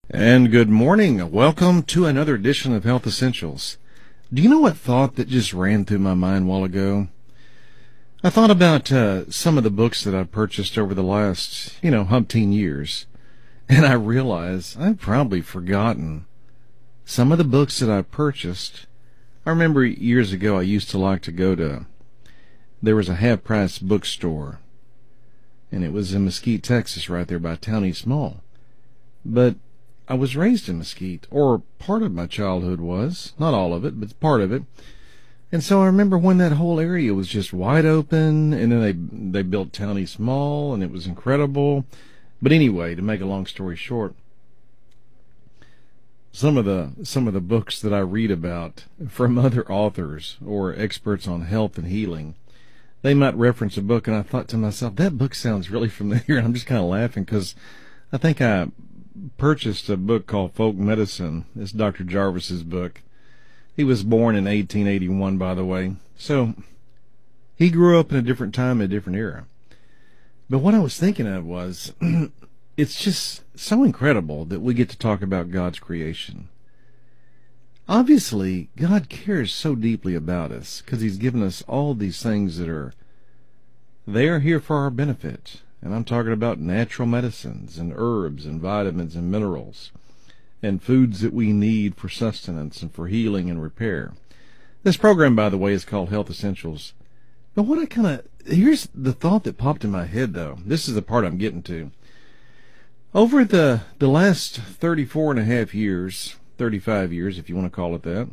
And good morning. Welcome to another edition of Health Essentials. Do you know what thought that just ran through my mind a while ago? I thought about some of the books that I've purchased over the last, umpteen years. And I realized I've probably forgotten some of the books that I purchased. I remember years ago I used to like to there was a half-price bookstore. And it was in Mesquite, Texas, right there by Town East Mall. But I was raised in Mesquite, or part of my childhood was. Not all of it, but part of it. And so I remember when that whole area was just wide open, and then they built Town East Mall, and it was incredible. But anyway, to make a long story short, some of the books that I read about from other authors or experts on health and healing, they might reference a book, and I thought to myself, that book sounds really familiar, and I'm just kind of laughing because I think I purchased a book called Folk Medicine. It's Dr. Jarvis's book. He was born in 1881, by the way. So he grew up in a different time, a different era. But what I was thinking of was, it's just so incredible that we get to talk about God's creation. Obviously, God cares so deeply about us because he's given us all these things they are here for our benefit. And I'm talking about natural medicines and herbs and vitamins and minerals and foods that we need for sustenance and for healing and repair. This program, by the way, is called Health Essentials. But here's the thought that popped in my head, though. This is the part I'm getting to. Over the last 34 and a half years, 35 years, if you want to call it that,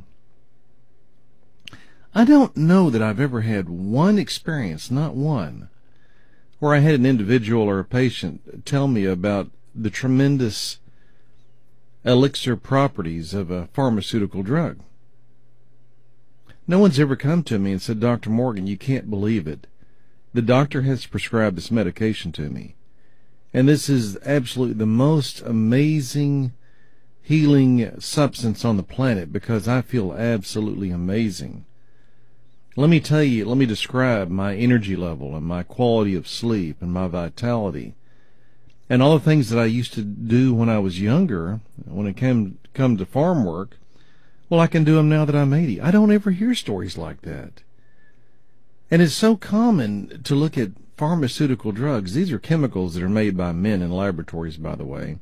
I don't know that I've ever had one experience, not one, where I had an individual or a patient tell me about the tremendous elixir properties of a pharmaceutical drug. No one's ever come to me and said, Dr. Morgan, you can't believe it. The doctor has prescribed this medication to me. And this is absolutely the most amazing healing substance on the planet because I feel absolutely amazing. Let me describe my energy level and my quality of sleep and my vitality and all the things that I used to do when I was younger, when it come to farm work. Well, I can do them now that I'm 80. I don't ever hear stories like that. And it's so common to look at pharmaceutical drugs. These are chemicals that are made by men in laboratories, by the way.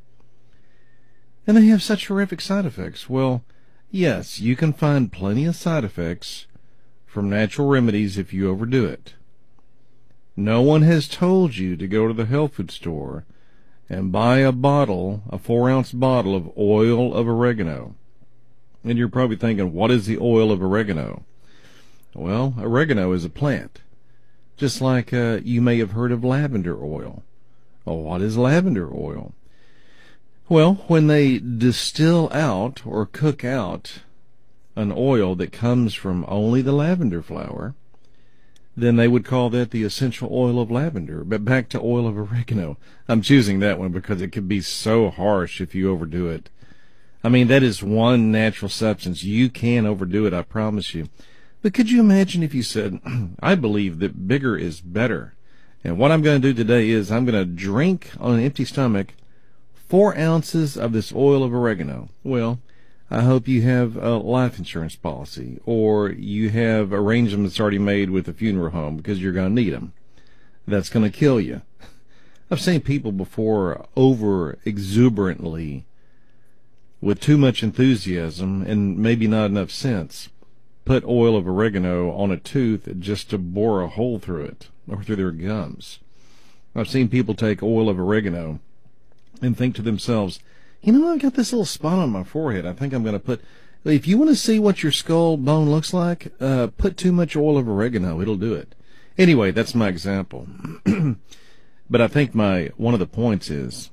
And they have such horrific side effects. Well, yes, you can find plenty of side effects from natural remedies if you overdo it. No one has told you to go to the health food store and buy a 4-ounce bottle of oil of oregano. And you're probably thinking, what is the oil of oregano? Well, oregano is a plant. Just like you may have heard of lavender oil. Well, what is lavender oil? Well, when they distill out or cook out an oil that comes from only the lavender flower, then they would call that the essential oil of lavender. But back to oil of oregano. I'm choosing that one because it can be so harsh if you overdo it. I mean, that is one natural substance. You can overdo it, I promise you. But could you imagine if you said, I believe that bigger is better. And what I'm going to do today is I'm going to drink on an empty stomach 4 ounces of this oil of oregano. Well, I hope you have a life insurance policy or you have arrangements already made with a funeral home because you're going to need them. That's going to kill you. I've seen people before over exuberantly, with too much enthusiasm and maybe not enough sense, put oil of oregano on a tooth just to bore a hole through it or through their gums. I've seen people take oil of oregano and think to themselves, I've got this little spot on my forehead. I think I'm going to put, if you want to see what your skull bone looks like, put too much oil of oregano. It'll do it. Anyway, that's my example. But I think one of the points is,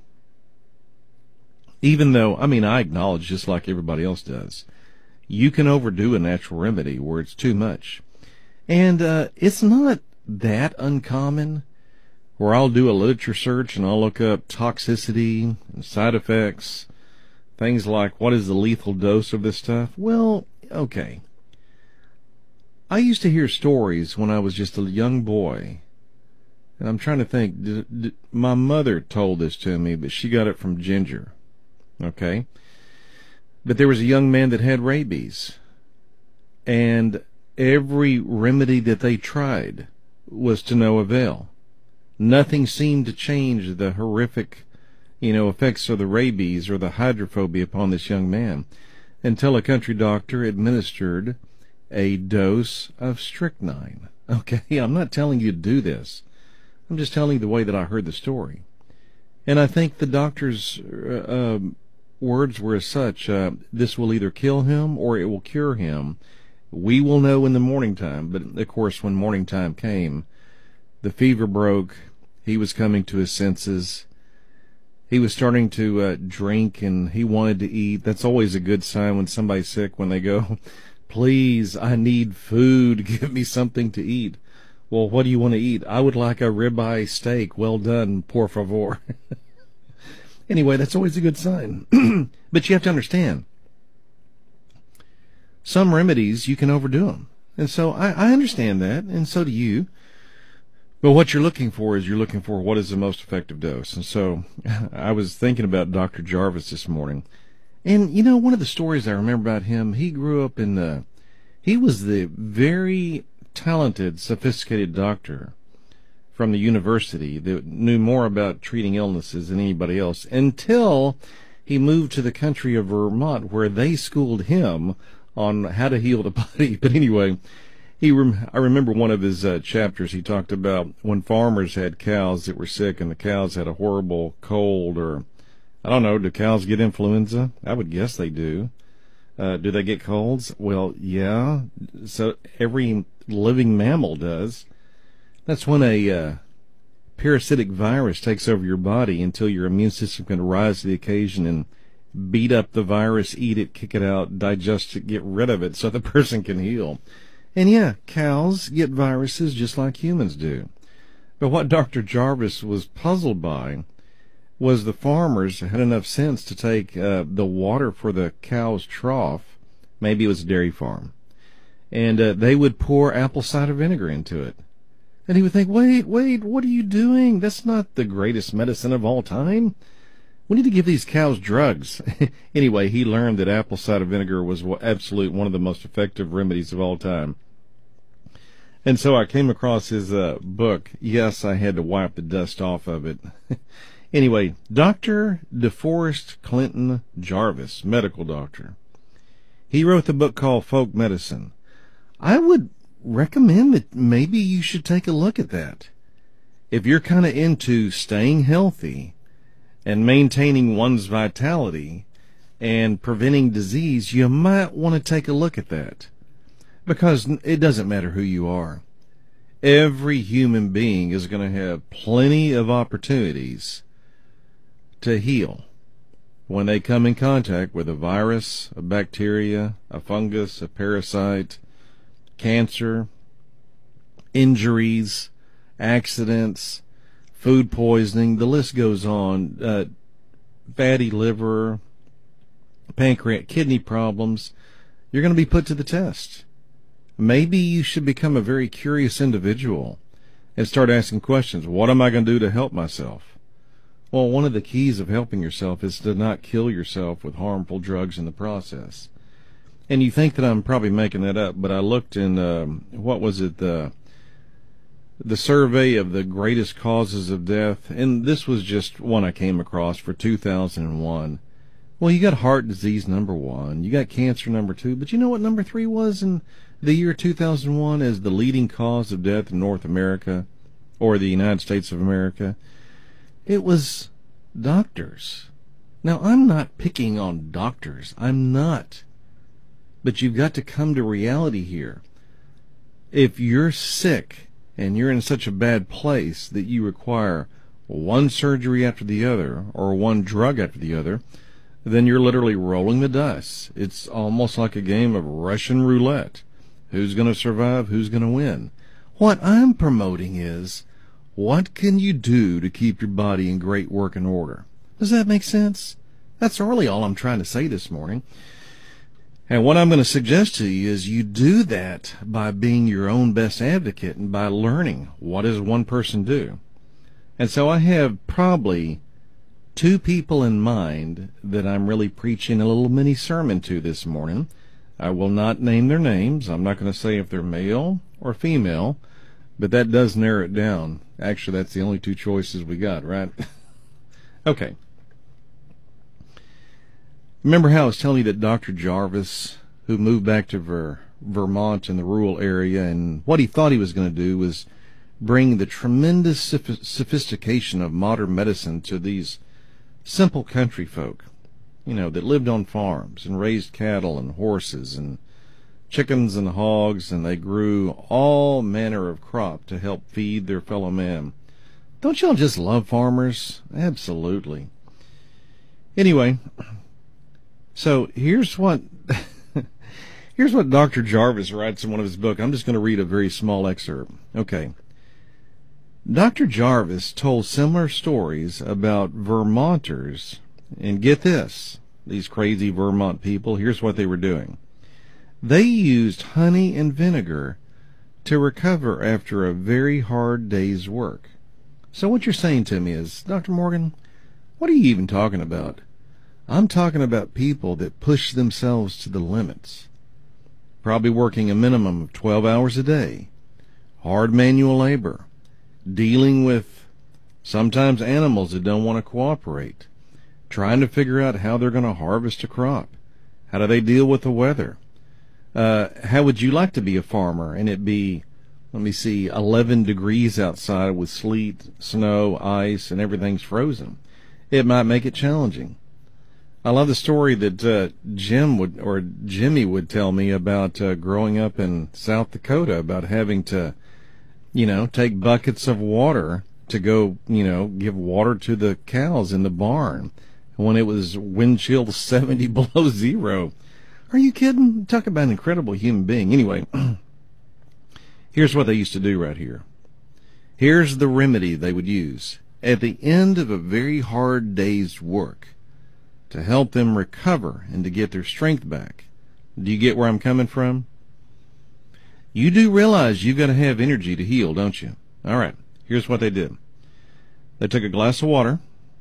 even though, I acknowledge just like everybody else does, you can overdo a natural remedy where it's too much. And it's not that uncommon where I'll do a literature search and I'll look up toxicity and side effects, things like what is the lethal dose of this stuff. Well, okay. I used to hear stories when I was just a young boy, and I'm trying to think, my mother told this to me, but she got it from ginger. Okay? But there was a young man that had rabies, and every remedy that they tried was to no avail. Nothing seemed to change the horrific, effects of the rabies or the hydrophobia upon this young man until a country doctor administered a dose of strychnine. Okay, I'm not telling you to do this. I'm just telling you the way that I heard the story. And I think the doctor's words were as such, this will either kill him or it will cure him. We will know in the morning time. But, of course, when morning time came, the fever broke. He was coming to his senses. He was starting to drink, and he wanted to eat. That's always a good sign when somebody's sick, when they go, please, I need food. Give me something to eat. Well, what do you want to eat? I would like a ribeye steak. Well done, por favor. Anyway, that's always a good sign. But you have to understand, some remedies, you can overdo them. And so I understand that, and so do you. But what you're looking for is what is the most effective dose. And so I was thinking about Dr. Jarvis this morning. And, one of the stories I remember about him, he grew up he was the very talented, sophisticated doctor from the university that knew more about treating illnesses than anybody else until he moved to the country of Vermont, where they schooled him on how to heal the body. But anyway, I remember one of his chapters. He talked about when farmers had cows that were sick and the cows had a horrible cold, or I don't know, do cows get influenza? I would guess they do. Do they get colds? Well, yeah. So every living mammal does. That's when a parasitic virus takes over your body until your immune system can rise to the occasion and beat up the virus, eat it, kick it out, digest it, get rid of it so the person can heal. And yeah, cows get viruses just like humans do. But what Dr. Jarvis was puzzled by was the farmers had enough sense to take the water for the cow's trough, maybe it was a dairy farm, and they would pour apple cider vinegar into it. And he would think, wait, what are you doing? That's not the greatest medicine of all time. We need to give these cows drugs. Anyway, he learned that apple cider vinegar was absolute one of the most effective remedies of all time. And so I came across his book. Yes, I had to wipe the dust off of it. Anyway, Dr. DeForest Clinton Jarvis, medical doctor. He wrote the book called Folk Medicine. I would recommend that maybe you should take a look at that. If you're kind of into staying healthy and maintaining one's vitality and preventing disease, you might want to take a look at that. Because it doesn't matter who you are. Every human being is going to have plenty of opportunities to heal when they come in contact with a virus, a bacteria, a fungus, a parasite, cancer, injuries, accidents, food poisoning, the list goes on, fatty liver, pancreas, kidney problems. You're going to be put to the test. Maybe you should become a very curious individual and start asking questions. What am I going to do to help myself? Well, one of the keys of helping yourself is to not kill yourself with harmful drugs in the process. And you think that I'm probably making that up, but I looked in, the survey of the greatest causes of death, and this was just one I came across for 2001. Well, you got heart disease number 1, you got cancer number 2, but you know what number 3 was in the year 2001 as the leading cause of death in North America, or the United States of America? It was doctors. Now, I'm not picking on doctors. I'm not. But you've got to come to reality here. If you're sick and you're in such a bad place that you require one surgery after the other or one drug after the other, then you're literally rolling the dice. It's almost like a game of Russian roulette. Who's going to survive? Who's going to win? What I'm promoting is, what can you do to keep your body in great working order? Does that make sense? That's really all I'm trying to say this morning. And what I'm going to suggest to you is you do that by being your own best advocate and by learning what does one person do. And so I have probably two people in mind that I'm really preaching a little mini sermon to this morning. I will not name their names. I'm not going to say if they're male or female, but that does narrow it down. Actually, that's the only two choices we got, right? Okay. Remember how I was telling you that Dr. Jarvis, who moved back to Vermont in the rural area, and what he thought he was going to do was bring the tremendous sophistication of modern medicine to these simple country folk, that lived on farms and raised cattle and horses and chickens and hogs, and they grew all manner of crop to help feed their fellow man. Don't y'all just love farmers? Absolutely. Anyway, so here's what Dr. Jarvis writes in one of his books. I'm just going to read a very small excerpt. Okay. Dr. Jarvis told similar stories about Vermonters, and get this, these crazy Vermont people, here's what they were doing. They used honey and vinegar to recover after a very hard day's work. So what you're saying to me is, Dr. Morgan, what are you even talking about? I'm talking about people that push themselves to the limits, probably working a minimum of 12 hours a day, hard manual labor, dealing with sometimes animals that don't want to cooperate, trying to figure out how they're going to harvest a crop. How do they deal with the weather? How would you like to be a farmer and it be, 11 degrees outside with sleet, snow, ice, and everything's frozen? It might make it challenging. I love the story that Jimmy would tell me about growing up in South Dakota, about having to take buckets of water to go, give water to the cows in the barn when it was wind chill 70 below zero. Are you kidding? Talk about an incredible human being. Anyway, here's what they used to do right here. Here's the remedy they would use at the end of a very hard day's work to help them recover and to get their strength back. Do you get where I'm coming from? You do realize you've got to have energy to heal, don't you? All right, here's what they did. They took a glass of water,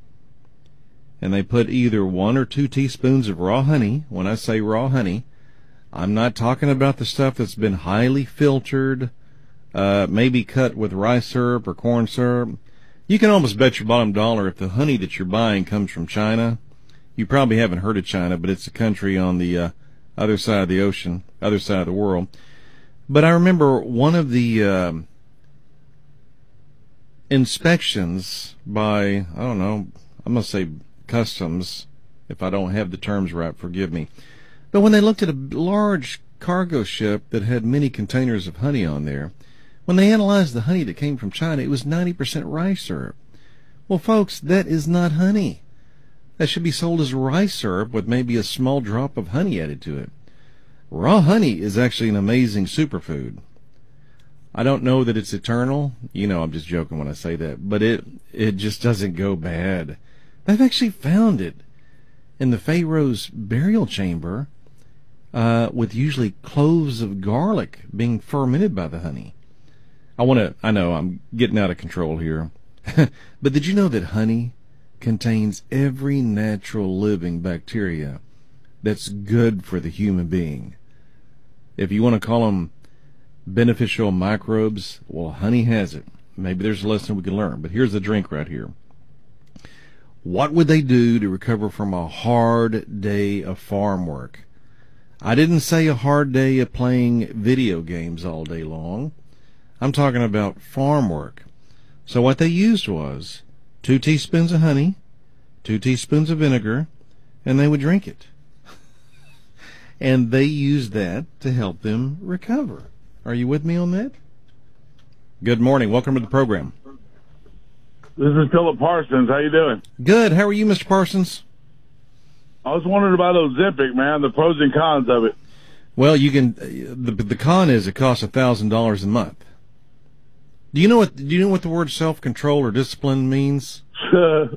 and they put either 1 or 2 teaspoons of raw honey. When I say raw honey, I'm not talking about the stuff that's been highly filtered, maybe cut with rice syrup or corn syrup. You can almost bet your bottom dollar if the honey that you're buying comes from China. You probably haven't heard of China, but it's a country on the other side of the ocean, other side of the world. But I remember one of the inspections by, I'm going to say customs, if I don't have the terms right, forgive me. But when they looked at a large cargo ship that had many containers of honey on there, when they analyzed the honey that came from China, it was 90% rice syrup. Well, folks, that is not honey. That should be sold as rice syrup with maybe a small drop of honey added to it. Raw honey is actually an amazing superfood. I don't know that it's eternal. I'm just joking when I say that. But it just doesn't go bad. They've actually found it in the Pharaoh's burial chamber with usually cloves of garlic being fermented by the honey. I know I'm getting out of control here. But did you know that honey contains every natural living bacteria that's good for the human being? If you want to call them beneficial microbes, well, honey has it. Maybe there's a lesson we can learn. But here's the drink right here. What would they do to recover from a hard day of farm work? I didn't say a hard day of playing video games all day long. I'm talking about farm work. So what they used was 2 teaspoons of honey, 2 teaspoons of vinegar, and they would drink it. And they used that to help them recover. Are you with me on that? Good morning. Welcome to the program. This is Philip Parsons. How you doing? Good. How are you, Mr. Parsons? I was wondering about Ozempic, man, the pros and cons of it. Well, you can. The con is it costs $1,000 a month. Do you know what the word self-control or discipline means? Do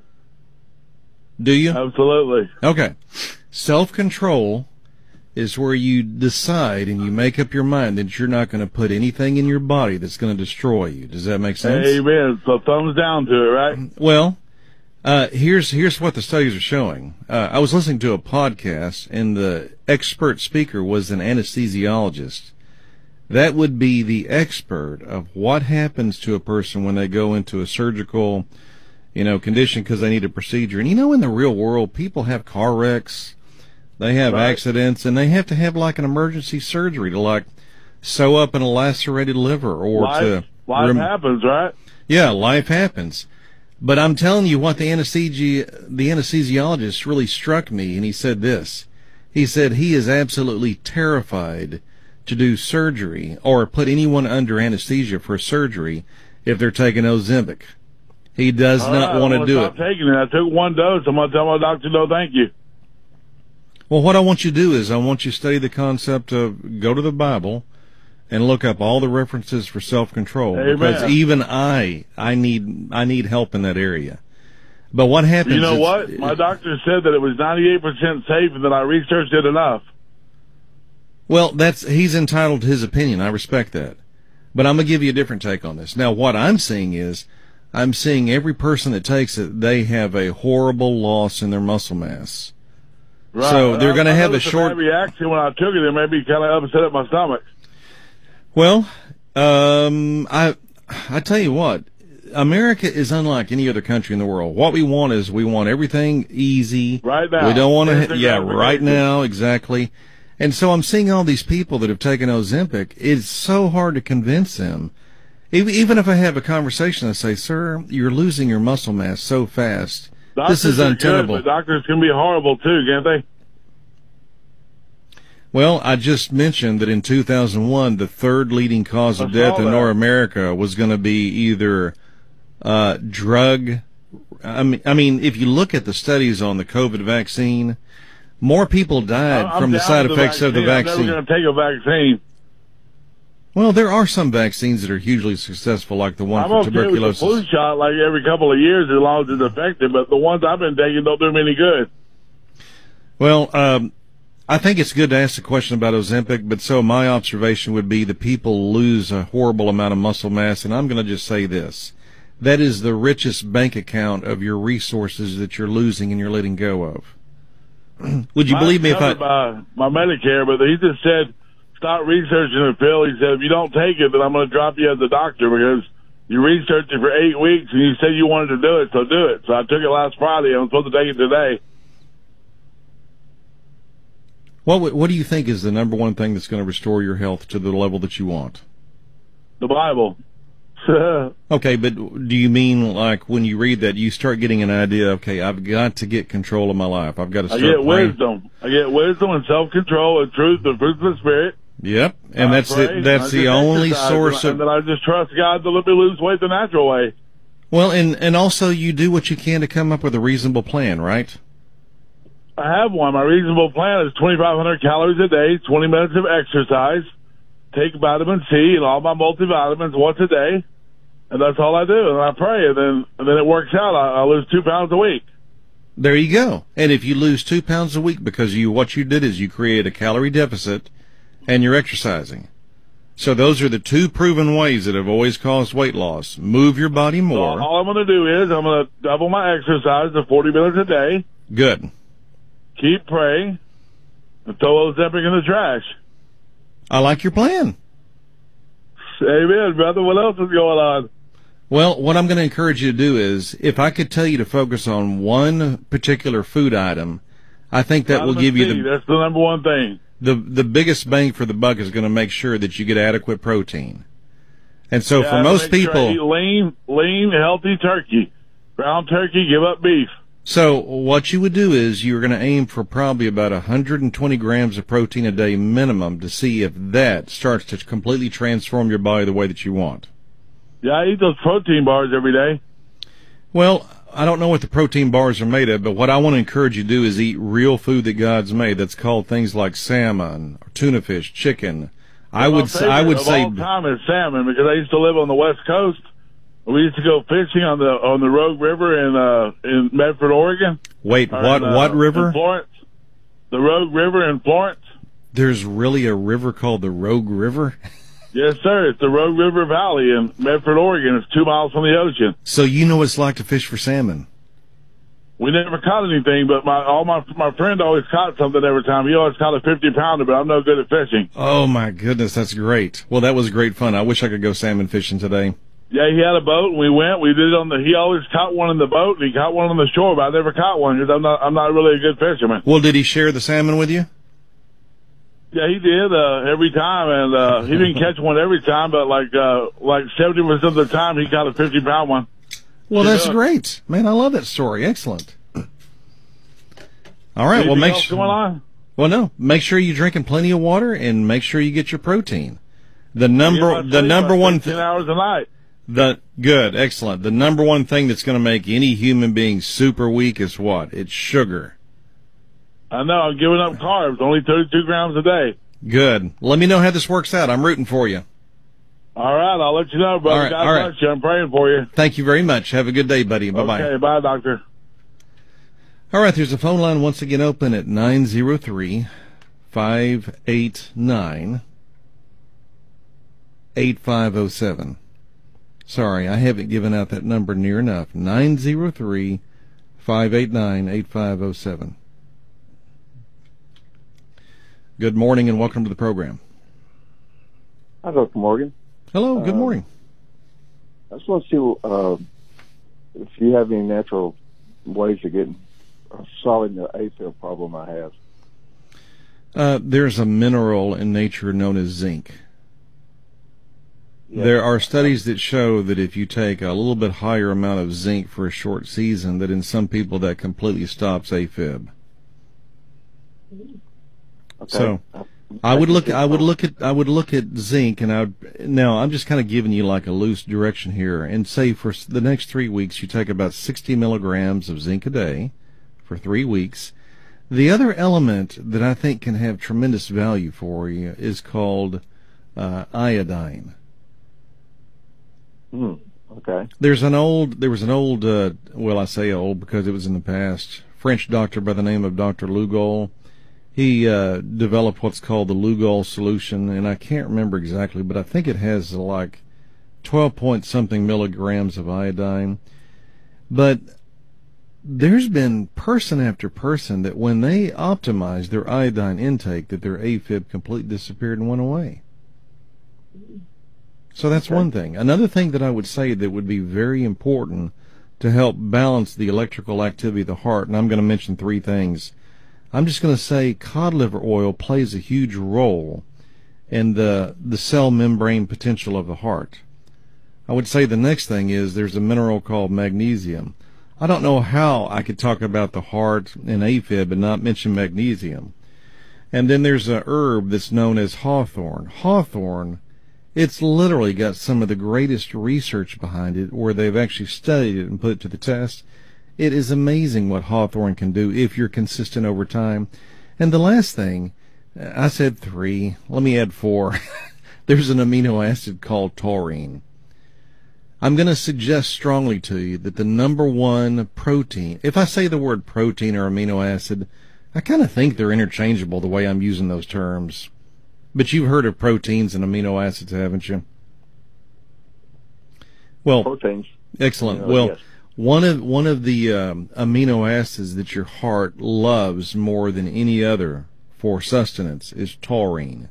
you? Absolutely. Okay. Self-control is where you decide and you make up your mind that you're not going to put anything in your body that's going to destroy you. Does that make sense? Amen. So thumbs down to it, right? Well, Here's what the studies are showing. I was listening to a podcast, and the expert speaker was an anesthesiologist. That would be the expert of what happens to a person when they go into a surgical, condition because they need a procedure. And in the real world, people have car wrecks, they have accidents, and they have to have like an emergency surgery to like sew up an lacerated liver or life happens, right? Yeah, life happens. But I'm telling you what the anesthesiologist really struck me, and he said this. He said he is absolutely terrified to do surgery or put anyone under anesthesia for surgery if they're taking Ozempic. He does not want to do it. I'm taking it. I took one dose. I'm going to tell my doctor, no, thank you. Well, what I want you to do is I want you to study the concept of go to the Bible and look up all the references for self-control. Amen. Because even I need help in that area. But what happens? You know what? My doctor said that it was 98% safe and that I researched it enough. Well, he's entitled to his opinion. I respect that. But I'm going to give you a different take on this. Now, what I'm seeing is I'm seeing every person that takes it, they have a horrible loss in their muscle mass. Right. So they're going to have a short bad reaction when I took it. It made me kind of upset at my stomach. Well, I tell you what, America is unlike any other country in the world. What we want is we want everything easy. Right now. We don't want to, right now, exactly. And so I'm seeing all these people that have taken Ozempic. It's so hard to convince them. Even if I have a conversation and say, sir, you're losing your muscle mass so fast. This is untenable. But doctors can be horrible too, can't they? Well, I just mentioned that in 2001, the third leading cause of death in North America was going to be either drug. I mean, if you look at the studies on the COVID vaccine, more people died from the side effects of the vaccine. I'm never going to take a vaccine. Well, there are some vaccines that are hugely successful, like the one for tuberculosis. I'm okay with the flu shot, like every couple of years, as long as it's effective. But the ones I've been taking don't do me any good. Well, I think it's good to ask the question about Ozempic, but so my observation would be the people lose a horrible amount of muscle mass, and I'm going to just say this. That is the richest bank account of your resources that you're losing and you're letting go of. Would you believe me if I... my Medicare, but he just said, stop researching it, Phil. He said, if you don't take it, then I'm going to drop you as a doctor because you researched it for 8 weeks and you said you wanted to do it, so do it. So I took it last Friday. I'm supposed to take it today. What do you think is the number one thing that's going to restore your health to the level that you want? The Bible. Okay, but do you mean like when you read that, you start getting an idea, okay, I've got to get control of my life. I've got to start praying. Wisdom. I get wisdom and self-control and truth, the fruit of the Spirit. Yep, and that's the only source of... And then I just trust God to let me lose weight the natural way. Well, and also you do what you can to come up with a reasonable plan, right? I have one. My reasonable plan is 2,500 calories a day, 20 minutes of exercise, take vitamin C and all my multivitamins once a day, and that's all I do. And I pray, and then it works out. I lose 2 pounds a week. There you go. And if you lose 2 pounds a week because what you did is you create a calorie deficit and you're exercising. So those are the two proven ways that have always caused weight loss. Move your body more. So all I'm going to do is I'm going to double my exercise to 40 minutes a day. Good. Keep praying and throw Ozempic in the trash. I like your plan. Amen, brother. What else is going on? Well, what I'm going to encourage you to do is, if I could tell you to focus on one particular food item, I think that will give you that's the number one thing. The biggest bang for the buck is going to make sure that you get adequate protein. And so for most people... Sure I eat lean, healthy turkey. Ground turkey, give up beef. So what you would do is you're going to aim for probably about 120 grams of protein a day minimum to see if that starts to completely transform your body the way that you want. Yeah, I eat those protein bars every day. Well, I don't know what the protein bars are made of, but what I want to encourage you to do is eat real food that God's made. That's called things like salmon, tuna fish, chicken. I would say all time is salmon because I used to live on the West Coast. We used to go fishing on the Rogue River in Medford, Oregon. Wait, what river? In Florence. The Rogue River in Florence. There's really a river called the Rogue River? Yes, sir. It's the Rogue River Valley in Medford, Oregon. It's 2 miles from the ocean. So you know what it's like to fish for salmon? We never caught anything, but my friend always caught something every time. He always caught a 50-pounder, but I'm no good at fishing. Oh, my goodness, that's great. Well, that was great fun. I wish I could go salmon fishing today. Yeah, he had a boat, and we went. We did it he always caught one in the boat, and he caught one on the shore, but I never caught one because I'm not really a good fisherman. Well, did he share the salmon with you? Yeah, he did every time, and he didn't catch one every time, but like 70% of the time, he caught a 50-pound one. Well, that's great, man. I love that story. Excellent. All right. Anything Well, else going on? Well, make sure you're drinking plenty of water and make sure you get your protein. The number one 10 hours a night. Good, excellent. The number one thing that's going to make any human being super weak is what? It's sugar. I know. I'm giving up carbs, only 32 grams a day. Good. Let me know how this works out. I'm rooting for you. All right, I'll let you know, brother. All right, God all right. bless you. I'm praying for you. Thank you very much. Have a good day, buddy. Bye-bye. Okay, bye, doctor. All right, there's a phone line once again open at 903-589-8507. Sorry, I haven't given out that number near enough. 903-589-8507. Good morning and welcome to the program. Hi, Dr. Morgan. Hello, good morning. I just want to see if you have any natural ways of getting solving the AFib problem I have. There's a mineral in nature known as zinc. Yeah. There are studies that show that if you take a little bit higher amount of zinc for a short season, that in some people that completely stops AFib. Okay. So I would look at zinc, and now I'm just kind of giving you like a loose direction here, and say for the next 3 weeks you take about 60 milligrams of zinc a day for 3 weeks. The other element that I think can have tremendous value for you is called iodine. Okay. There was an old, well, I say old because it was in the past, French doctor by the name of Dr. Lugol. He developed what's called the Lugol solution, and I can't remember exactly, but I think it has like 12-point-something milligrams of iodine. But there's been person after person that when they optimized their iodine intake, that their AFib completely disappeared and went away. So that's one thing. Another thing that I would say that would be very important to help balance the electrical activity of the heart, and I'm going to mention 3 things. I'm just going to say cod liver oil plays a huge role in the cell membrane potential of the heart. I would say the next thing is there's a mineral called magnesium. I don't know how I could talk about the heart and AFib and not mention magnesium. And then there's a herb that's known as hawthorn. Hawthorn, it's literally got some of the greatest research behind it where they've actually studied it and put it to the test. It is amazing what hawthorn can do if you're consistent over time. And the last thing, I said 3, let me add 4. There's an amino acid called taurine. I'm going to suggest strongly to you that the number one protein, if I say the word protein or amino acid, I kind of think they're interchangeable the way I'm using those terms. But you've heard of proteins and amino acids, haven't you? Well, proteins. Excellent. Well, yes. One of the amino acids that your heart loves more than any other for sustenance is taurine.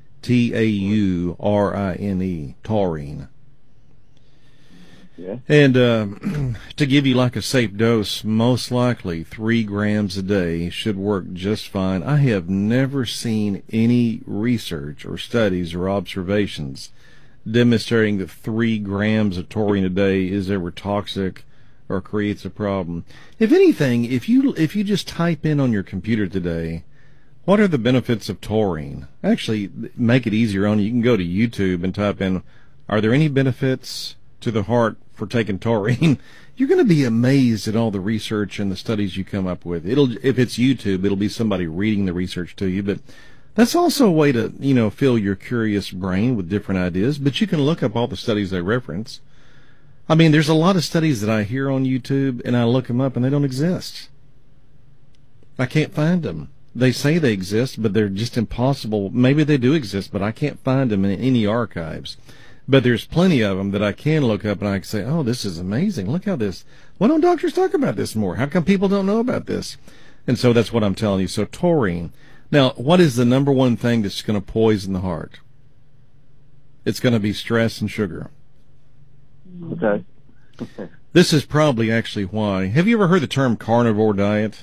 Taurine. Taurine. Yeah. And to give you like a safe dose, most likely 3 grams a day should work just fine. I have never seen any research or studies or observations demonstrating that 3 grams of taurine a day is ever toxic or creates a problem. If anything, if you just type in on your computer today, what are the benefits of taurine? Actually, make it easier on you. You can go to YouTube and type in, are there any benefits to the heart for taking taurine? You're going to be amazed at all the research and the studies you come up with. If it's YouTube, it'll be somebody reading the research to you, but that's also a way to, fill your curious brain with different ideas, but you can look up all the studies they reference. I mean, there's a lot of studies that I hear on YouTube, and I look them up, and they don't exist. I can't find them. They say they exist, but they're just impossible. Maybe they do exist, but I can't find them in any archives. But there's plenty of them that I can look up and I can say, oh, this is amazing. Look how this, why don't doctors talk about this more? How come people don't know about this? And so that's what I'm telling you. So taurine. Now, what is the number one thing that's going to poison the heart? It's going to be stress and sugar. Okay. This is probably actually why. Have you ever heard the term carnivore diet?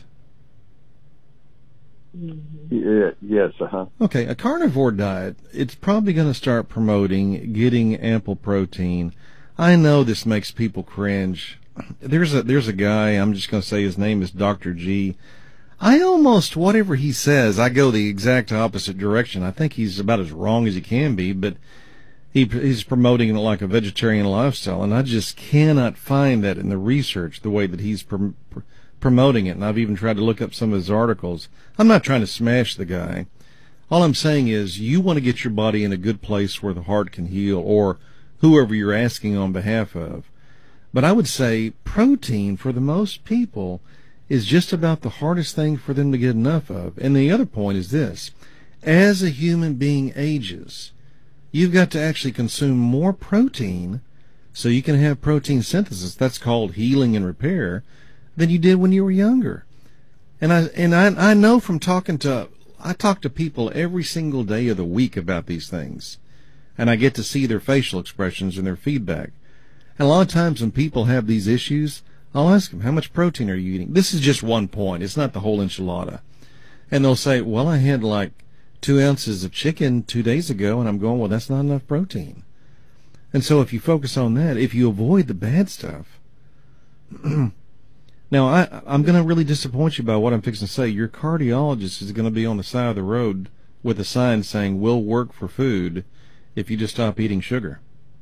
Yeah, yes, Okay, a carnivore diet, it's probably going to start promoting getting ample protein. I know this makes people cringe. There's a guy, I'm just going to say his name is Dr. G. I almost, whatever he says, I go the exact opposite direction. I think he's about as wrong as he can be, but he's promoting like a vegetarian lifestyle, and I just cannot find that in the research the way that he's promoting it. And I've even tried to look up some of his articles. I'm not trying to smash the guy. All I'm saying is you want to get your body in a good place where the heart can heal, or whoever you're asking on behalf of. But I would say protein, for the most people, is just about the hardest thing for them to get enough of. And the other point is this. As a human being ages, you've got to actually consume more protein so you can have protein synthesis. That's called healing and repair, than you did when you were younger. And I know from I talk to people every single day of the week about these things. And I get to see their facial expressions and their feedback. And a lot of times when people have these issues, I'll ask them, how much protein are you eating? This is just one point. It's not the whole enchilada. And they'll say, well, I had like 2 ounces of chicken 2 days ago. And I'm going, well, that's not enough protein. And so if you focus on that, if you avoid the bad stuff. Now, I'm going to really disappoint you by what I'm fixing to say. Your cardiologist is going to be on the side of the road with a sign saying, we'll work for food if you just stop eating sugar.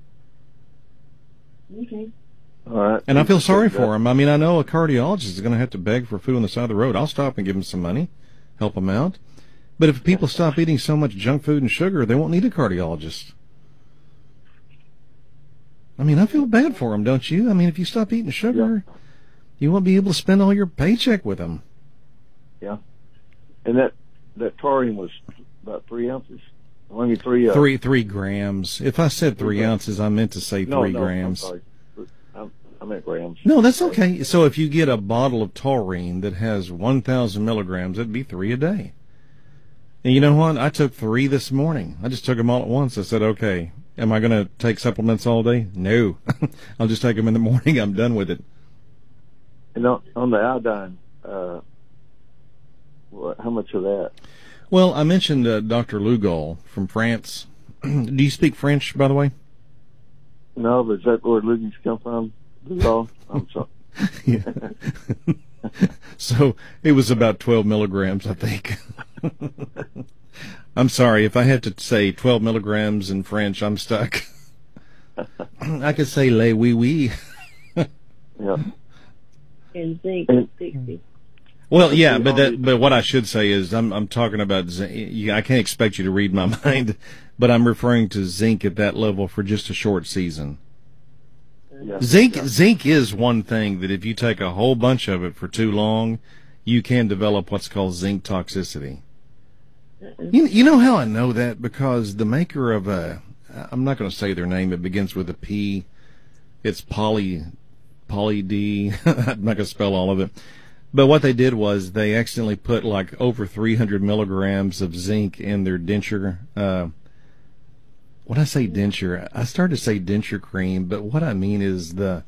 Okay. All right. And I feel sorry for him. I mean, I know a cardiologist is going to have to beg for food on the side of the road. I'll stop and give him some money, help him out. But if people stop eating so much junk food and sugar, they won't need a cardiologist. I mean, I feel bad for him, don't you? I mean, if you stop eating sugar, you won't be able to spend all your paycheck with them. Yeah. And that taurine was about 3 ounces. I mean, 3 grams. If I said 3 ounces, I meant to say 3 grams. I'm sorry. I meant grams. No, that's okay. So if you get a bottle of taurine that has 1,000 milligrams, it'd be 3 a day. And you know what? I took 3 this morning. I just took them all at once. I said, okay, am I going to take supplements all day? No. I'll just take them in the morning. I'm done with it. And on the iodine, how much of that? Well, I mentioned Dr. Lugol from France. Do you speak French, by the way? No, but is that where Lugans come from? Lugol? I'm sorry. Yeah. So it was about 12 milligrams, I think. I'm sorry. If I had to say 12 milligrams in French, I'm stuck. I could say les oui oui. Yeah. And zinc 60. Well, yeah, but what I should say is I'm talking about zinc. I can't expect you to read my mind, but I'm referring to zinc at that level for just a short season. Yeah. Zinc is one thing that if you take a whole bunch of it for too long, you can develop what's called zinc toxicity. You know how I know that? Because the maker of I'm not going to say their name, it begins with a P. It's Poly D. I'm not going to spell all of it. But what they did was they accidentally put like over 300 milligrams of zinc in their denture. When I say denture, I started to say denture cream, but what I mean is the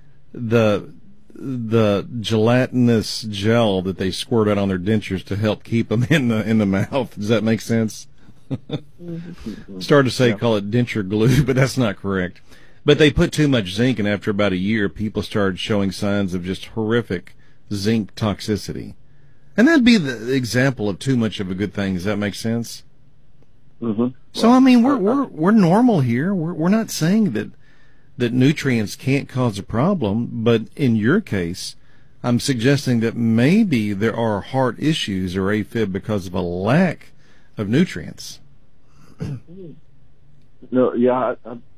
gelatinous gel that they squirt out on their dentures to help keep them in the mouth. Does that make sense? Started to say call it denture glue, but that's not correct. But they put too much zinc, and after about a year, people started showing signs of just horrific zinc toxicity. And that'd be the example of too much of a good thing. Does that make sense? Mm-hmm. So I mean, we're normal here. We're not saying that nutrients can't cause a problem, but in your case, I'm suggesting that maybe there are heart issues or AFib because of a lack of nutrients. No, yeah,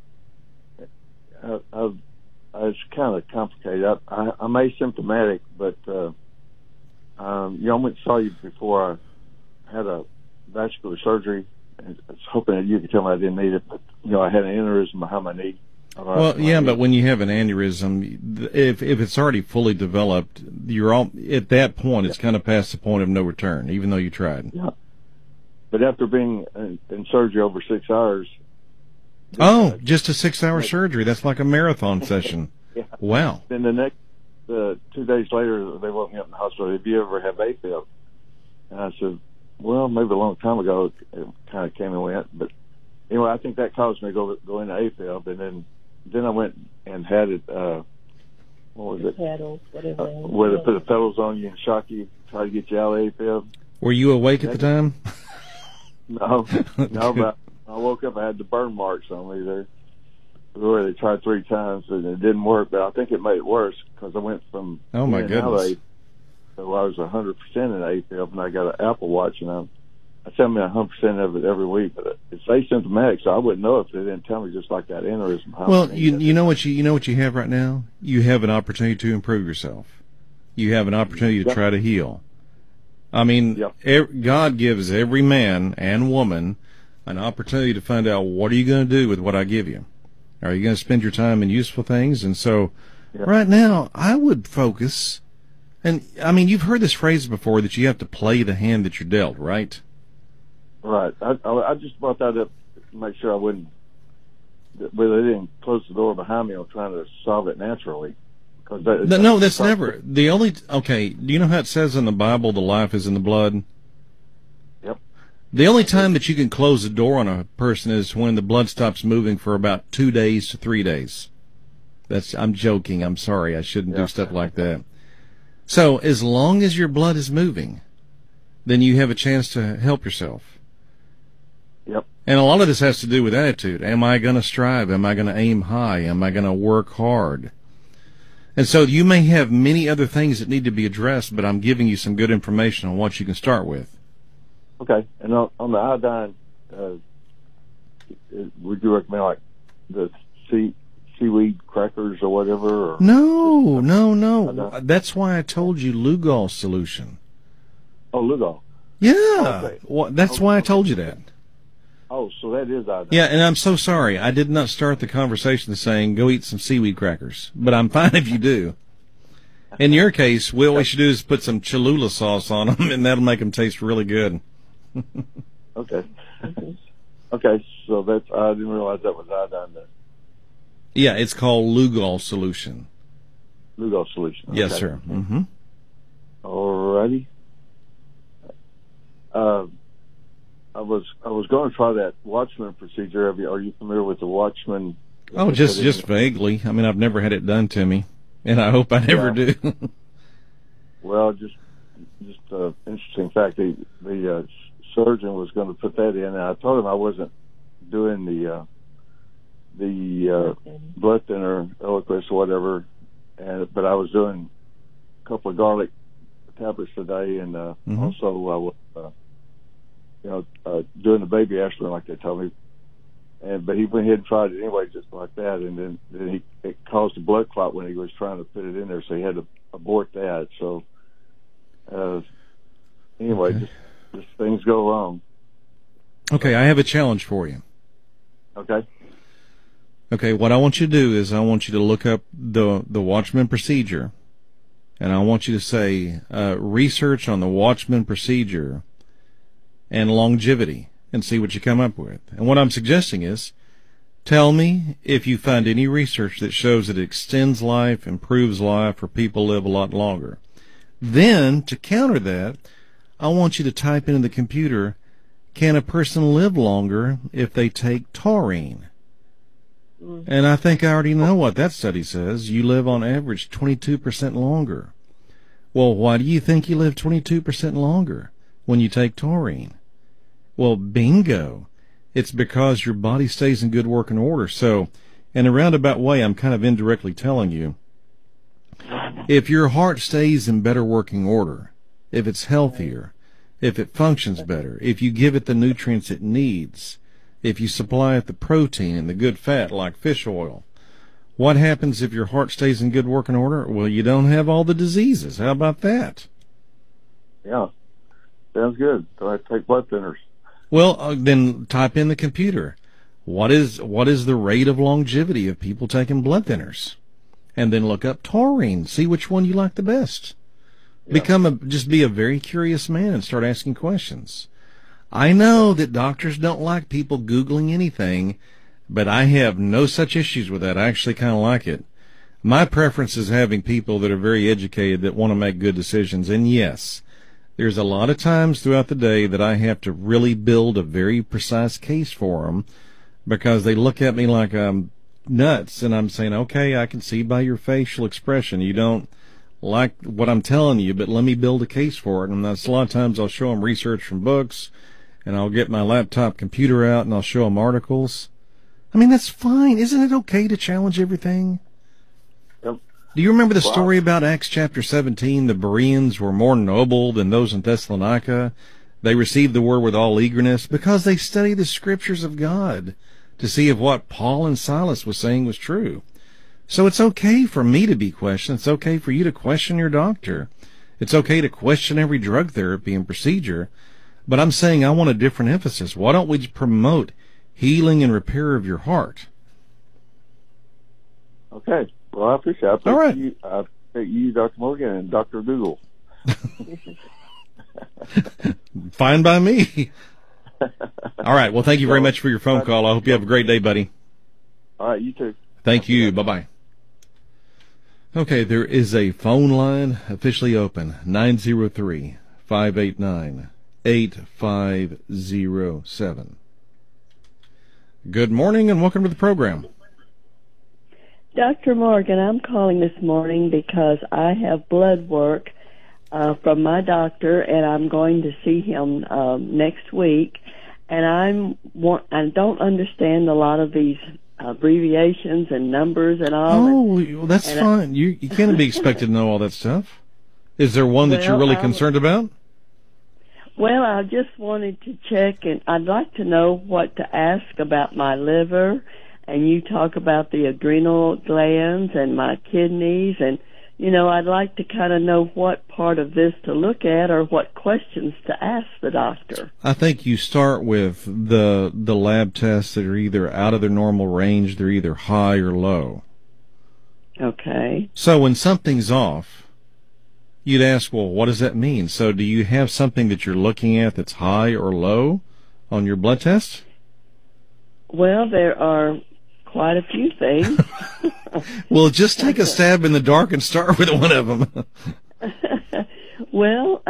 it's kind of complicated. I'm asymptomatic, but I went and saw you before I had a vascular surgery I was hoping that you could tell me I didn't need it, but I had an aneurysm behind my knee. Well, yeah, but when you have an aneurysm, if it's already fully developed, you're all at that point. It's kind of past the point of no return, even though you tried. Yeah. But after being in surgery over 6 hours. Oh, just a 6-hour surgery. That's like a marathon session. Yeah. Wow. Then the next 2 days later, they woke me up in the hospital. Have you ever had AFib? And I said, well, maybe a long time ago it kind of came and went. But anyway, I think that caused me to go into AFib. And then I went and had it, what was it? Pedals, whatever. Where they put the pedals on you and shock you, try to get you out of AFib. Were you awake at the time? No, but I woke up, I had the burn marks on me there. Where they tried 3 times and it didn't work, but I think it made it worse because I went from oh my goodness. So I was 100% in AFib, and I got an Apple Watch, and I tell me 100% of it every week, but it's asymptomatic, so I wouldn't know if they didn't tell me, just like that aneurysm. Well, you know what you have right now. You have an opportunity to improve yourself. You have an opportunity to try to heal. I mean, God gives every man and woman an opportunity to find out, what are you going to do with what I give you? Are you going to spend your time in useful things? And so right now, I would focus. And, I mean, you've heard this phrase before, that you have to play the hand that you're dealt, right? Right. I just brought that up to make sure I wouldn't, whether they didn't close the door behind me on trying to solve it naturally. No, that's never. The only, okay, do you know how it says in the Bible, the life is in the blood? Yep. The only time that you can close the door on a person is when the blood stops moving for about 2 days to 3 days. I'm joking. I'm sorry. I shouldn't do stuff like that. So as long as your blood is moving, then you have a chance to help yourself. Yep. And a lot of this has to do with attitude. Am I going to strive? Am I going to aim high? Am I going to work hard? And so you may have many other things that need to be addressed, but I'm giving you some good information on what you can start with. Okay. And on the iodine, would you recommend like the seaweed crackers or whatever? Or no. That's why I told you Lugol solution. Oh, Lugol. Yeah. Okay. Well, that's why I told you that. Oh, so that is iodine. Yeah, and I'm so sorry. I did not start the conversation saying go eat some seaweed crackers, but I'm fine if you do. In your case, what we should do is put some Cholula sauce on them, and that'll make them taste really good. Okay. Okay, so I didn't realize that was iodine then. Yeah, it's called Lugol solution. Lugol solution. Okay. Yes, sir. Mm-hmm. All righty. I was going to try that Watchman procedure. Are you familiar with the Watchman? Oh, just vaguely. I mean, I've never had it done to me, and I hope I never do. Well, just interesting fact. The surgeon was going to put that in, and I told him I wasn't doing the blood thinner, Eliquis or whatever, but I was doing a couple of garlic tablets a day, and also I was doing the baby aspirin like they told me. But he went ahead and tried it anyway, just like that, and then it caused a blood clot when he was trying to put it in there, so he had to abort that. So anyway, just things go wrong. Okay, I have a challenge for you. Okay, what I want you to do is I want you to look up the Watchman procedure, and I want you to say research on the Watchman procedure and longevity, and see what you come up with. And what I'm suggesting is, tell me if you find any research that shows that it extends life, improves life, or people live a lot longer. Then, to counter that, I want you to type into the computer, can a person live longer if they take taurine? And I think I already know what that study says. You live on average 22% longer. Well, why do you think you live 22% longer when you take taurine? Well, bingo. It's because your body stays in good working order. So, in a roundabout way, I'm kind of indirectly telling you, if your heart stays in better working order, if it's healthier, if it functions better, if you give it the nutrients it needs, if you supply it the protein and the good fat like fish oil, what happens if your heart stays in good working order? Well, you don't have all the diseases. How about that? Yeah, sounds good. So I take blood thinners. Well, then type in the computer. What is the rate of longevity of people taking blood thinners? And then look up taurine. See which one you like the best. Yeah. Just be a very curious man and start asking questions. I know that doctors don't like people Googling anything, but I have no such issues with that. I actually kind of like it. My preference is having people that are very educated that want to make good decisions. And yes, there's a lot of times throughout the day that I have to really build a very precise case for them because they look at me like I'm nuts. And I'm saying, okay, I can see by your facial expression you don't like what I'm telling you, but let me build a case for it. And that's a lot of times I'll show them research from books, and I'll get my laptop computer out and I'll show them articles. I mean, that's fine. Isn't it okay to challenge everything? Yep. Do you remember the story about Acts chapter 17? The Bereans were more noble than those in Thessalonica. They received the word with all eagerness because they studied the scriptures of God to see if what Paul and Silas was saying was true. So it's okay for me to be questioned. It's okay for you to question your doctor. It's okay to question every drug therapy and procedure. But I'm saying I want a different emphasis. Why don't we promote healing and repair of your heart? Okay. Well, I appreciate it. All right. I appreciate you, Dr. Morgan, and Dr. Google. Fine by me. All right. Well, thank you very much for your phone call. I hope you have a great day, buddy. All right. You too. Thank you. Bye-bye. Okay, there is a phone line officially open, 903-589-8507. Good morning and welcome to the program. Dr. Morgan, I'm calling this morning because I have blood work from my doctor, and I'm going to see him next week. And I don't understand a lot of these abbreviations and numbers and all. Oh, well, that's fine. You can't be expected to know all that stuff. Is there one that you're really concerned about? Well, I just wanted to check, and I'd like to know what to ask about my liver. And you talk about the adrenal glands and my kidneys, and I'd like to kind of know what part of this to look at or what questions to ask the doctor. I think you start with the lab tests that are either out of their normal range, they're either high or low. Okay. So when something's off, you'd ask, well, what does that mean? So do you have something that you're looking at that's high or low on your blood test? Well, there are quite a few things. Well, just take a stab in the dark and start with one of them. Well,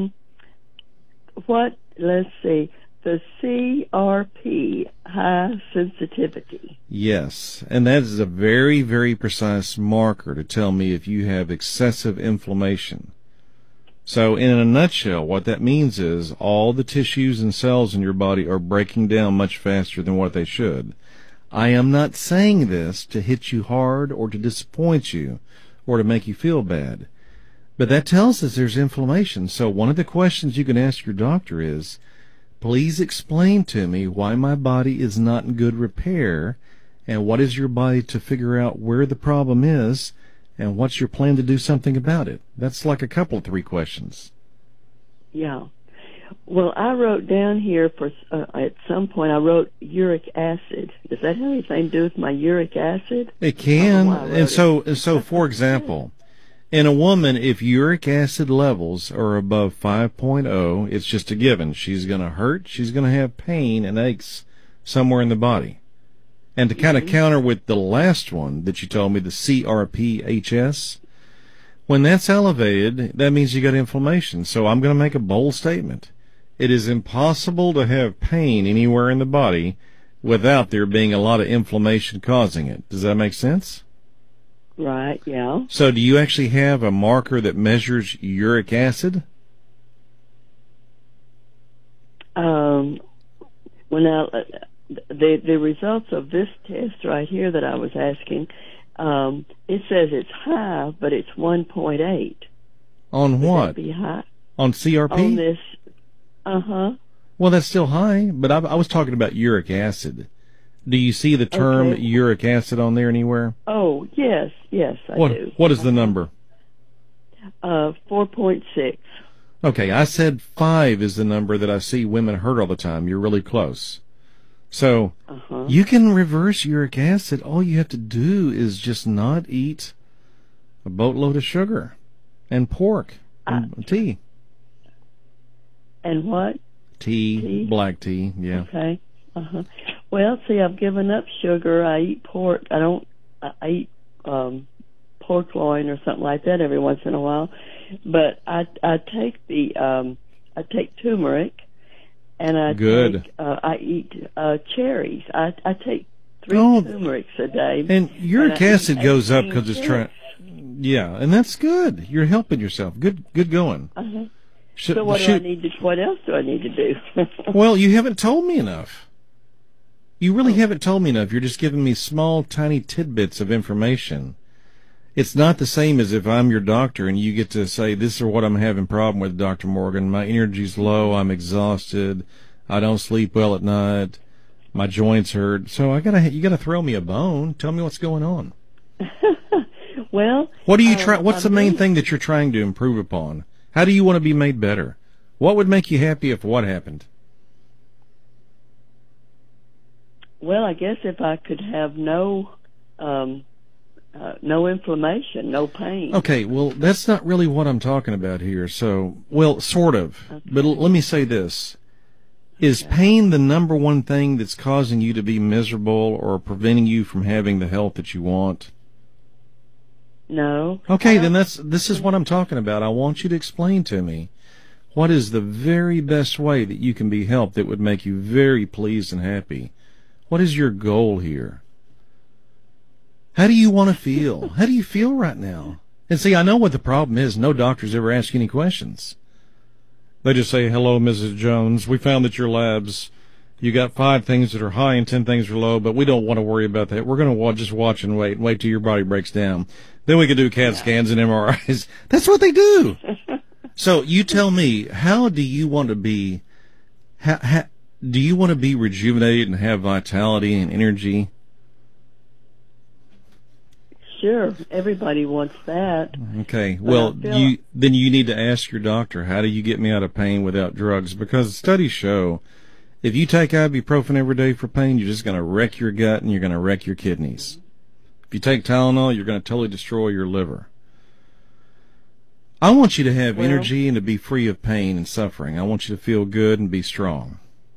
let's see, the CRP, high sensitivity. Yes, and that is a very, very precise marker to tell me if you have excessive inflammation. So in a nutshell, what that means is all the tissues and cells in your body are breaking down much faster than what they should. I am not saying this to hit you hard or to disappoint you or to make you feel bad, but that tells us there's inflammation. So one of the questions you can ask your doctor is, please explain to me why my body is not in good repair, and what is your body to figure out where the problem is, and what's your plan to do something about it? That's like a couple of 3 questions. Yeah. Well, I wrote down here at some point I wrote uric acid. Does that have anything to do with my uric acid? It can. And so for example, in a woman, if uric acid levels are above 5.0, it's just a given. She's going to hurt. She's going to have pain and aches somewhere in the body. And to kind of counter with the last one that you told me, the CRP-HS, when that's elevated, that means you got inflammation. So I'm going to make a bold statement. It is impossible to have pain anywhere in the body without there being a lot of inflammation causing it. Does that make sense? Right, yeah. So do you actually have a marker that measures uric acid? Well, now, the results of this test right here that I was asking, it says it's high, but it's 1.8. On what? Would that be high? On CRP? On this, Well, that's still high, but I was talking about uric acid. Do you see the term uric acid on there anywhere? Oh, yes, I do. What is the number? 4.6. Okay, I said 5 is the number that I see women hurt all the time. You're really close. So you can reverse uric acid. All you have to do is just not eat a boatload of sugar and pork and tea. And what? Tea, black tea, yeah. Okay. Well, see, I've given up sugar. I eat pork. I eat pork loin or something like that every once in a while. But I take turmeric, and I eat cherries. I take 3 turmerics a day. And uric acid goes up because it's trying. Yeah, and that's good. You're helping yourself. Good going. So what else do I need to do? Well, you haven't told me enough. You really haven't told me enough. You're just giving me small, tiny tidbits of information. It's not the same as if I'm your doctor and you get to say, this is what I'm having problem with, Dr. Morgan. My energy's low. I'm exhausted. I don't sleep well at night. My joints hurt. So you gotta throw me a bone. Tell me what's going on. Well, what do you try? What's the main thing that you're trying to improve upon? How do you want to be made better? What would make you happy if what happened? Well, I guess if I could have no inflammation, no pain. Okay, well, that's not really what I'm talking about here. So, well, sort of. Okay. But let me say this. Is pain the number one thing that's causing you to be miserable or preventing you from having the health that you want? No. Okay, then this is what I'm talking about. I want you to explain to me what is the very best way that you can be helped that would make you very pleased and happy. What is your goal here? How do you want to feel? How do you feel right now? And see, I know what the problem is. No doctors ever ask you any questions. They just say, hello, Mrs. Jones. We found that your labs, you got 5 things that are high and 10 things are low, but we don't want to worry about that. We're going to just watch and wait till your body breaks down. Then we can do CAT scans and MRIs. That's what they do. So you tell me, how do you want to be, do you want to be rejuvenated and have vitality and energy? Sure, everybody wants that. Okay, well, you need to ask your doctor, how do you get me out of pain without drugs? Because studies show if you take ibuprofen every day for pain, you're just going to wreck your gut and you're going to wreck your kidneys. If you take Tylenol, you're going to totally destroy your liver. I want you to have energy and to be free of pain and suffering. I want you to feel good and be strong.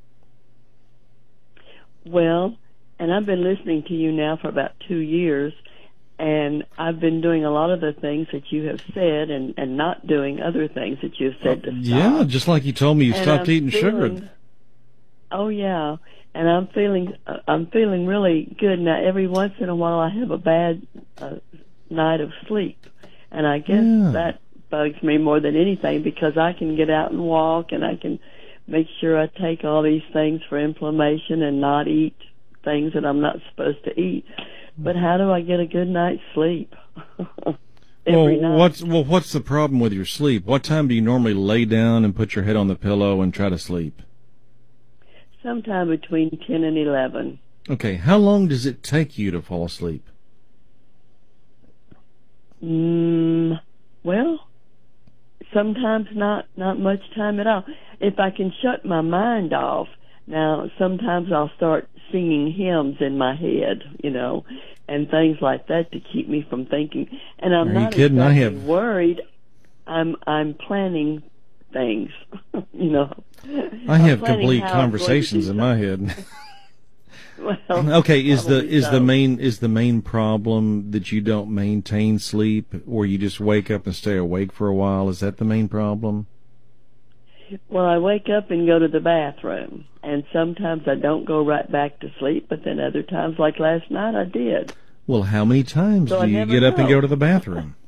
Well, and I've been listening to you now for about 2 years, and I've been doing a lot of the things that you have said and not doing other things that you've said to stop. Yeah, just like you told me you stopped eating sugar. Oh, yeah. And I'm feeling really good. Now, every once in a while I have a bad night of sleep, and I guess that bugs me more than anything because I can get out and walk, and I can make sure I take all these things for inflammation and not eat things that I'm not supposed to eat. But how do I get a good night's sleep every night? What's the problem with your sleep? What time do you normally lay down and put your head on the pillow and try to sleep? Sometime between 10 and 11. Okay, how long does it take you to fall asleep? Well, sometimes not much time at all. If I can shut my mind off, now sometimes I'll start singing hymns in my head, and things like that to keep me from thinking. And I'm not exactly worried. I'm planning things, I have complete conversations in my head. Well, okay, is the main problem that you don't maintain sleep, or you just wake up and stay awake for a while? Is that the main problem? Well, I wake up and go to the bathroom, and sometimes I don't go right back to sleep, but then other times, like last night, I did. Well, how many times do you get up and go to the bathroom?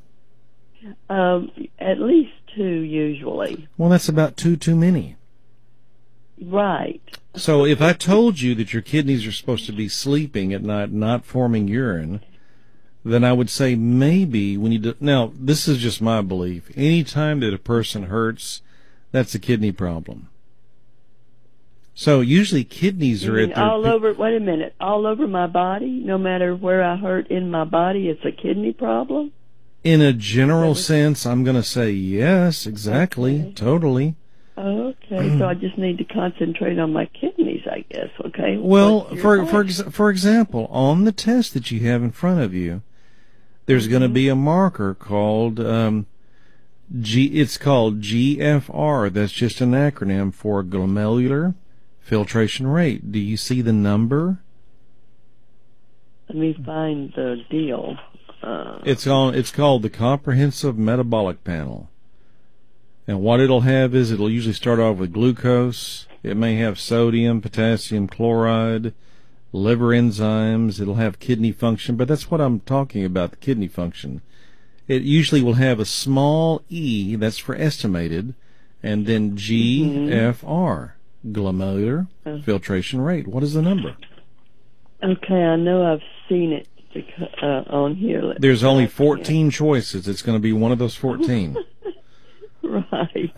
At least 2, usually. Well, that's about 2 too many. Right. So if I told you that your kidneys are supposed to be sleeping at night, not forming urine, then I would say maybe when you now, this is just my belief. Any time that a person hurts, that's a kidney problem. So usually kidneys are at their... Wait a minute. All over my body, no matter where I hurt in my body, it's a kidney problem? In a general sense, I'm going to say yes, exactly, Okay. totally. Okay, so I just need to concentrate on my kidneys, I guess. Okay. Well, What's your for example, on the test that you have in front of you, there's going to be a marker called it's called GFR. That's just an acronym for glomerular filtration rate. Do you see the number? Let me find the deal. It's called the Comprehensive Metabolic Panel. And what it'll have is it'll usually start off with glucose. It may have sodium, potassium chloride, liver enzymes. It'll have kidney function, but that's what I'm talking about, the kidney function. It usually will have a small e, that's for estimated, and then GFR, glomerular filtration rate. What is the number? Okay, I know I've seen it on here. There's only 14 choices. It's going to be one of those 14. Right.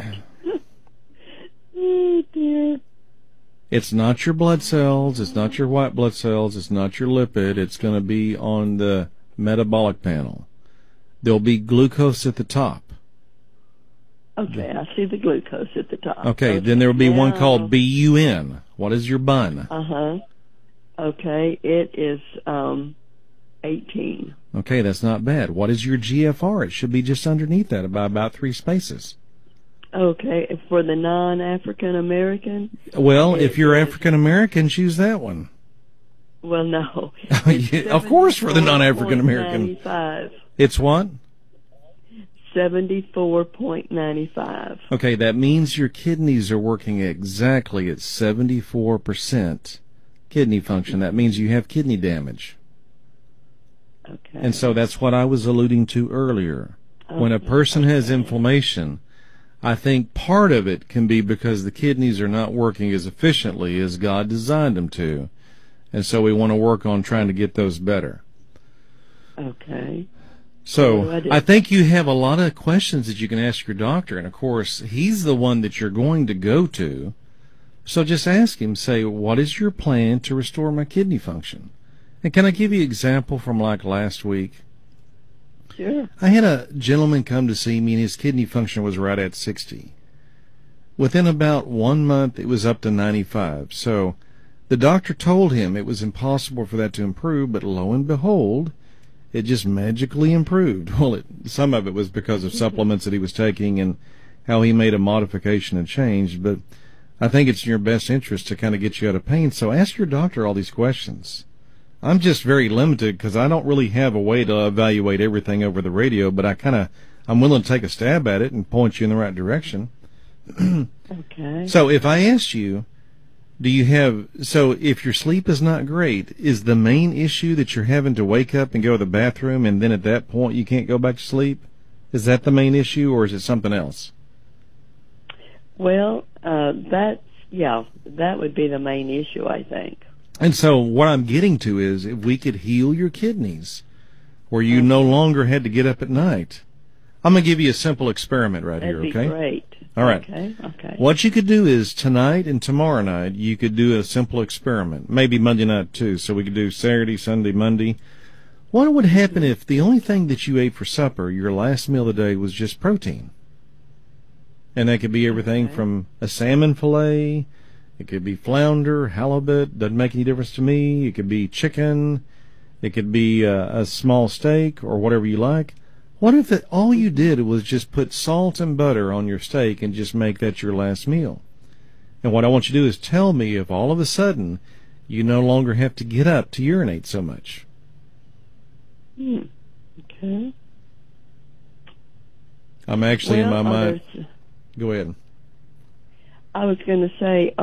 Oh, dear. It's not your blood cells. It's not your white blood cells. It's not your lipid. It's going to be on the metabolic panel. There'll be glucose at the top. Okay, I see the glucose at the top. Okay, then there will be one called BUN. What is your bun? Uh-huh. Okay, it is 18. Okay, that's not bad. What is your GFR? It should be just underneath that by about 3 spaces. Okay, for the non-African American? Well, if you're African American, choose that one. Well, no. Yeah, of course, for the non-African American. 74.95. It's what? 74.95. Okay, that means your kidneys are working exactly at 74% kidney function. That means you have kidney damage. Okay. And so that's what I was alluding to earlier. When a person has inflammation, I think part of it can be because the kidneys are not working as efficiently as God designed them to. And so we want to work on trying to get those better. Okay. So I think you have a lot of questions that you can ask your doctor. And, of course, he's the one that you're going to go to. So just ask him, say, what is your plan to restore my kidney function? And can I give you an example from like last week? Sure. I had a gentleman come to see me, and his kidney function was right at 60. Within about 1 month, it was up to 95. So the doctor told him it was impossible for that to improve, but lo and behold, it just magically improved. Well, some of it was because of supplements that he was taking and how he made a modification and change, but I think it's in your best interest to kind of get you out of pain. So ask your doctor all these questions. I'm just very limited because I don't really have a way to evaluate everything over the radio, but I'm willing to take a stab at it and point you in the right direction. Okay. So if I asked you, if your sleep is not great, is the main issue that you're having to wake up and go to the bathroom and then at that point you can't go back to sleep? Is that the main issue, or is it something else? Well, that would be the main issue, I think. And so what I'm getting to is if we could heal your kidneys where you no longer had to get up at night. I'm going to give you a simple experiment right here, okay? That'd be great. All right. Okay. What you could do is tonight and tomorrow night, you could do a simple experiment. Maybe Monday night too, so we could do Saturday, Sunday, Monday. What would happen if the only thing that you ate for supper, your last meal of the day, was just protein? And that could be everything from a salmon fillet, it could be flounder, halibut, doesn't make any difference to me. It could be chicken, it could be a small steak or whatever you like. What if all you did was just put salt and butter on your steak and just make that your last meal? And what I want you to do is tell me if all of a sudden you no longer have to get up to urinate so much. Okay. I'm actually in my mind. Go ahead. I was going to say,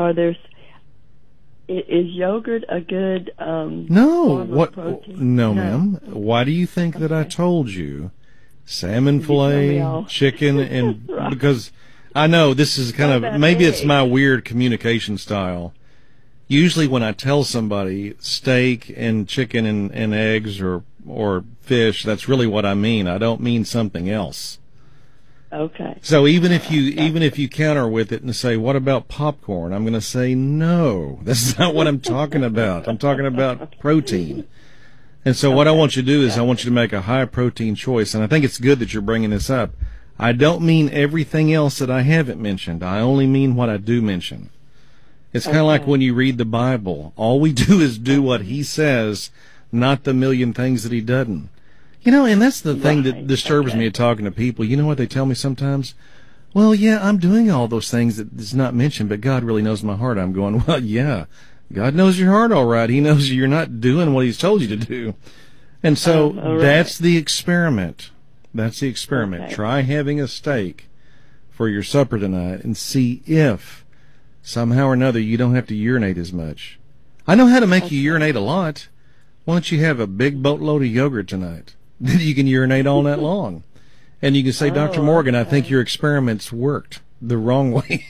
is yogurt a good No, form of protein? No, ma'am. Why do you think that I told you salmon fillet, chicken, and Right. Because I know this is kind of maybe it's my weird communication style. Usually when I tell somebody steak and chicken and eggs or fish, that's really what I mean. I don't mean something else. Okay. So even if you counter with it and say, what about popcorn? I'm going to say, no, that's not what I'm talking about. I'm talking about protein. And so what I want you to do is I want you to make a high protein choice. And I think it's good that you're bringing this up. I don't mean everything else that I haven't mentioned. I only mean what I do mention. It's kind of like when you read the Bible. All we do is do what he says, not the million things that he doesn't. You know, and that's the thing that disturbs me talking to people. You know what they tell me sometimes? Well, yeah, I'm doing all those things that's not mentioned, but God really knows my heart. I'm going, well, yeah, God knows your heart all right. He knows you're not doing what he's told you to do. And so that's the experiment. That's the experiment. Okay. Try having a steak for your supper tonight and see if somehow or another you don't have to urinate as much. I know how to make you urinate a lot. Why don't you have a big boatload of yogurt tonight? Then you can urinate all night long. And you can say, Dr. Morgan, I think your experiments worked the wrong way.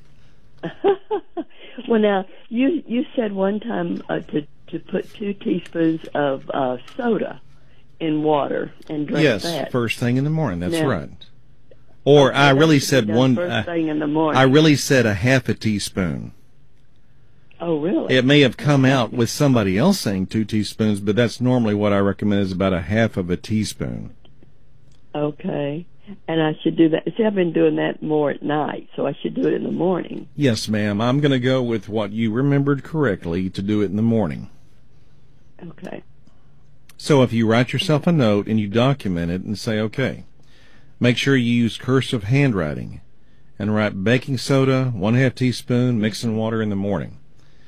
Well, now, you said one time to put 2 teaspoons of soda in water and drink that. Yes, first thing in the morning. That's right. Or I really said first thing in the morning. I really said a half a teaspoon. Oh, really? It may have come out with somebody else saying 2 teaspoons, but that's normally what I recommend is about a half of a teaspoon. Okay. And I should do that. See, I've been doing that more at night, so I should do it in the morning. Yes, ma'am. I'm going to go with what you remembered correctly to do it in the morning. Okay. So if you write yourself a note and you document it and say, okay, make sure you use cursive handwriting and write baking soda, 1/2 teaspoon, mixing water in the morning.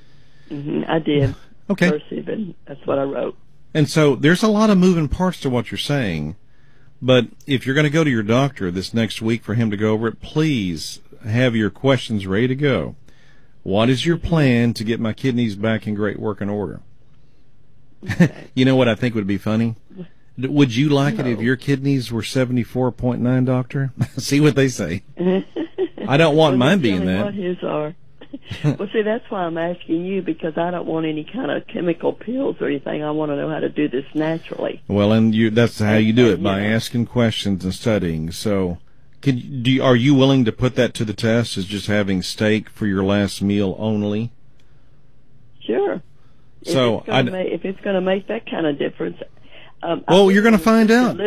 I did. Okay. Cursive, and that's what I wrote. And so there's a lot of moving parts to what you're saying. But if you're going to go to your doctor this next week for him to go over it, please have your questions ready to go. What is your plan to get my kidneys back in great working order? Okay. You know what I think would be funny? Would you like it if your kidneys were 74.9, doctor? See what they say. I don't want mine being that. What his are. Well, see, that's why I'm asking you, because I don't want any kind of chemical pills or anything. I want to know how to do this naturally. Well, and that's how you do it, by asking questions and studying. So, are you willing to put that to the test, as just having steak for your last meal only? Sure. So, if it's going to make that kind of difference. Well, you're going to find out.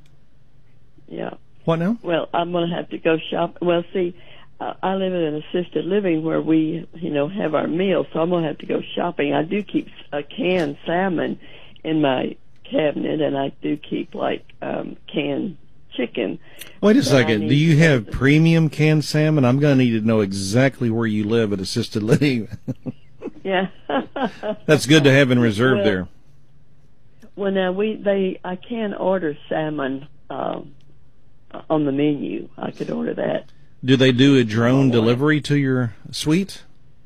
Yeah. What now? Well, I'm going to have to go shop. Well, see, I live in an assisted living where we, have our meals, so I'm going to have to go shopping. I do keep a canned salmon in my cabinet, and I do keep, canned chicken. Wait a second. Do you have premium canned salmon? I'm going to need to know exactly where you live at assisted living. Yeah. That's good to have in reserve there. Well, now, I can order salmon on the menu. I could order that. Do they do a drone delivery to your suite?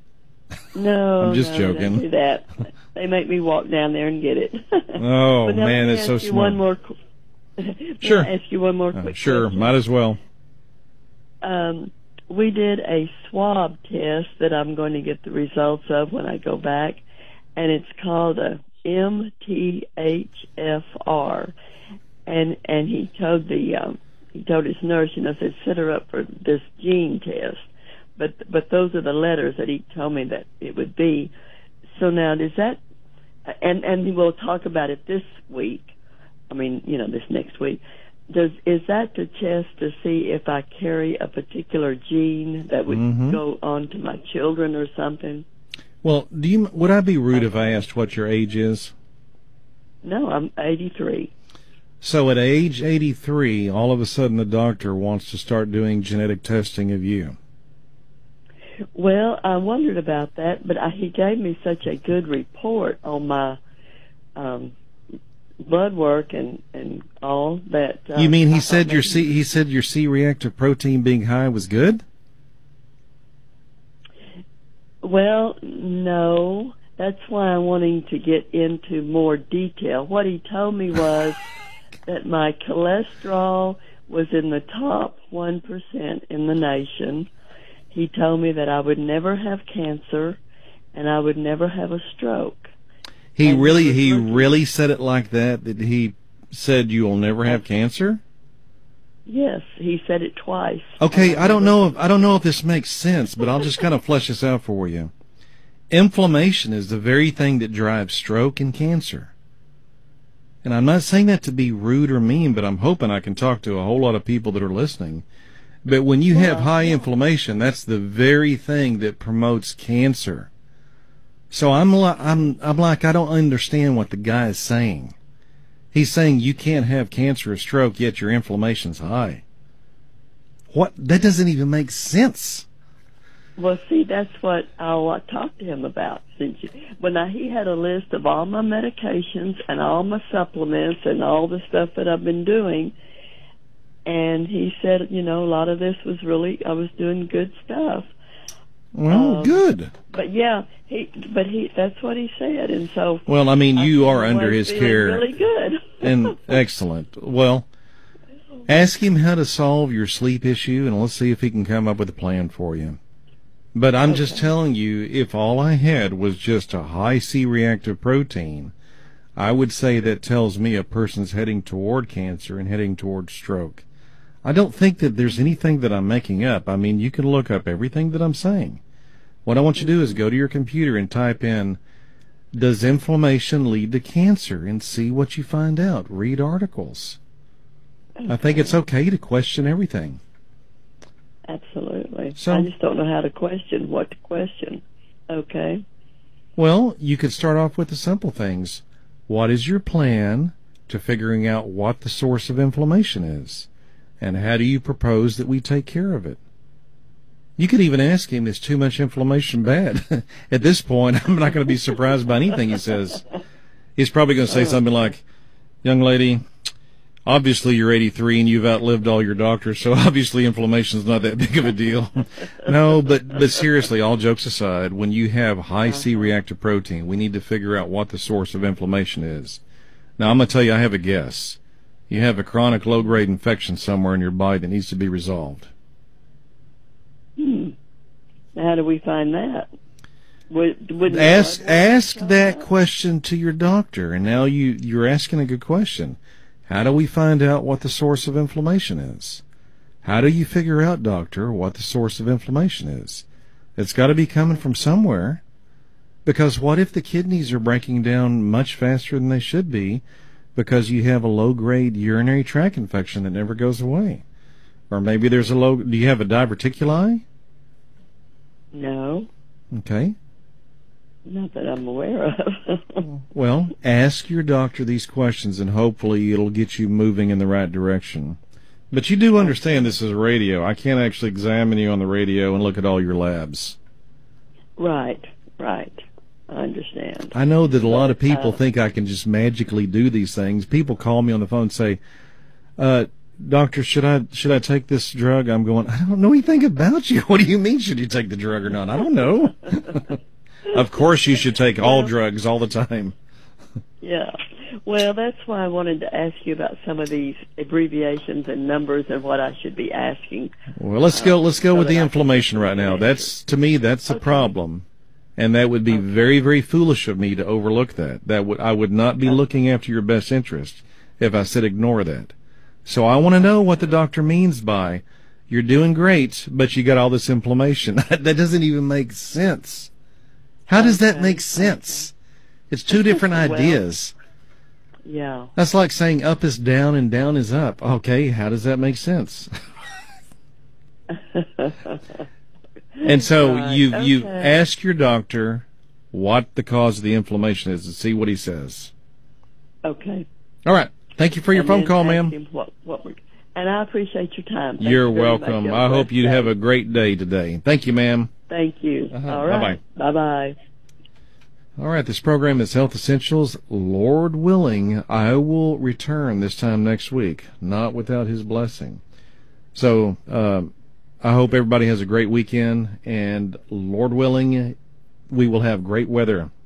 No, I'm just joking. They don't do that. They make me walk down there and get it. Oh, man, that's so smart. Sure. Ask you one more quick Sure, question. Might as well. We did a swab test that I'm going to get the results of when I go back, and it's called a MTHFR. And he told he told his nurse, said, set her up for this gene test. But those are the letters that he told me that it would be. So now, does that, and we'll talk about it this week, this next week. Is that to test to see if I carry a particular gene that would go on to my children or something? Well, would I be rude if I asked what your age is? No, I'm 83. So at age 83, all of a sudden the doctor wants to start doing genetic testing of you. Well, I wondered about that, but he gave me such a good report on my blood work and all that. You mean he said your C-reactive protein being high was good? Well, no. That's why I'm wanting to get into more detail. What he told me was that my cholesterol was in the top 1% in the nation. He told me that I would never have cancer and I would never have a stroke. He really said it like that? That he said you'll never have cancer? Yes, he said it twice. Okay, I don't know if this makes sense, but I'll just kind of flesh this out for you. Inflammation is the very thing that drives stroke and cancer. and I'm not saying that to be rude or mean, but I'm hoping I can talk to a whole lot of people that are listening. But when you have high inflammation, that's the very thing that promotes cancer. So I'm like, I don't understand what the guy is saying. He's saying you can't have cancer or stroke, yet your inflammation's high. What? That doesn't even make sense. Well, see, that's what I talked to him about. He had a list of all my medications and all my supplements and all the stuff that I've been doing, and he said, a lot of this was I was doing good stuff. Well, good. But yeah, that's what he said, and so. Well, I mean, you are under his care. Really good. And excellent. Well, ask him how to solve your sleep issue, and let's see if he can come up with a plan for you. But I'm just telling you, if all I had was just a high C-reactive protein, I would say that tells me a person's heading toward cancer and heading toward stroke. I don't think that there's anything that I'm making up. I mean, you can look up everything that I'm saying. What I want you to do is go to your computer and type in, does inflammation lead to cancer, and see what you find out. Read articles. I think it's okay to question everything. Absolutely. So, I just don't know how to question what to question. Okay. Well, you could start off with the simple things. What is your plan to figuring out what the source of inflammation is? And how do you propose that we take care of it? You could even ask him, is too much inflammation bad? At this point, I'm not going to be surprised by anything he says. He's probably going to say something like, young lady, obviously you're 83 and you've outlived all your doctors, so obviously inflammation's not that big of a deal. No, but seriously, all jokes aside, when you have high C-reactive protein, we need to figure out what the source of inflammation is. Now, I'm going to tell you, I have a guess. You have a chronic low-grade infection somewhere in your body that needs to be resolved. How do we find that? Ask that question to your doctor, and now you're asking a good question. How do we find out what the source of inflammation is? How do you figure out, doctor, what the source of inflammation is? It's got to be coming from somewhere, because what if the kidneys are breaking down much faster than they should be because you have a low-grade urinary tract infection that never goes away? Or maybe do you have a diverticuli? No. Okay. Not that I'm aware of. Well, ask your doctor these questions, and hopefully it'll get you moving in the right direction. But you do understand this is radio. I can't actually examine you on the radio and look at all your labs. Right. I understand. I know that a lot of people think I can just magically do these things. People call me on the phone and say, doctor, should I take this drug? I'm going, I don't know anything about you. What do you mean, should you take the drug or not? I don't know. Of course you should take all drugs all the time. Yeah. Well, that's why I wanted to ask you about some of these abbreviations and numbers and what I should be asking. Well, let's go with the inflammation right now. That's a problem. And that would be very, very foolish of me to overlook that. I would not be looking after your best interest if I said ignore that. So I want to know what the doctor means by, you're doing great, but you got all this inflammation. That doesn't even make sense. How does that make sense? It's two different ideas. Yeah. That's like saying up is down and down is up. Okay, how does that make sense? And so you ask your doctor what the cause of the inflammation is and see what he says. Okay. All right. Thank you for your phone call, ma'am. And I appreciate your time. You're welcome. I hope you have a great day today. Thank you, ma'am. Thank you. All right. Bye-bye. Bye-bye. All right, this program is Health Essentials. Lord willing, I will return this time next week, not without his blessing. So I hope everybody has a great weekend, and Lord willing, we will have great weather